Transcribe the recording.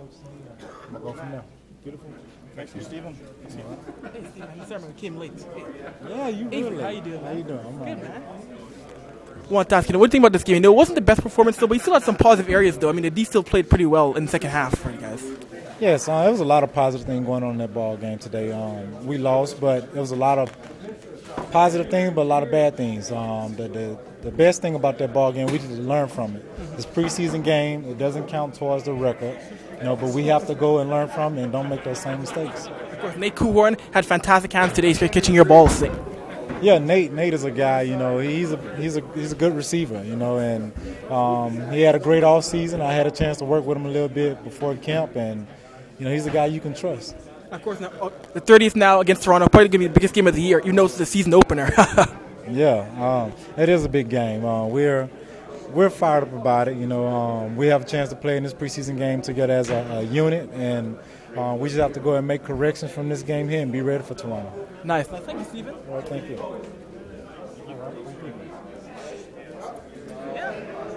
We'll go from there. Beautiful. Thanks you, Stephen. Hey, Stephen, I'm sorry I came late. Hey. Yeah, you Avery, really. how you doing, man? How you doing? I'm Good, man. I want to ask you, what do you think about this game? You know, it wasn't the best performance, though, but you still had some positive areas, though. I mean, the D still played pretty well in the second half for you guys. Yes, there was a lot of positive things going on in that ball game today. We lost, but there was a lot of positive things, but a lot of bad things. The best thing about that ball game, we just learn from it. It's preseason game; it doesn't count towards the record, but we have to go and learn from it and don't make those same mistakes. Of course, Nate Kuhorn had fantastic hands today, for catching your balls. Yeah, Nate is a guy. He's a good receiver. And he had a great off season. I had a chance to work with him a little bit before camp, and he's a guy you can trust. Of course, now, the 30th now against Toronto, probably going to be the biggest game of the year. It's the season opener. Yeah, it is a big game. We're fired up about it. We have a chance to play in this preseason game together as a unit, and we just have to go and make corrections from this game here and be ready for Toronto. Nice. Thank you, Stephen. All right, thank you. Yeah.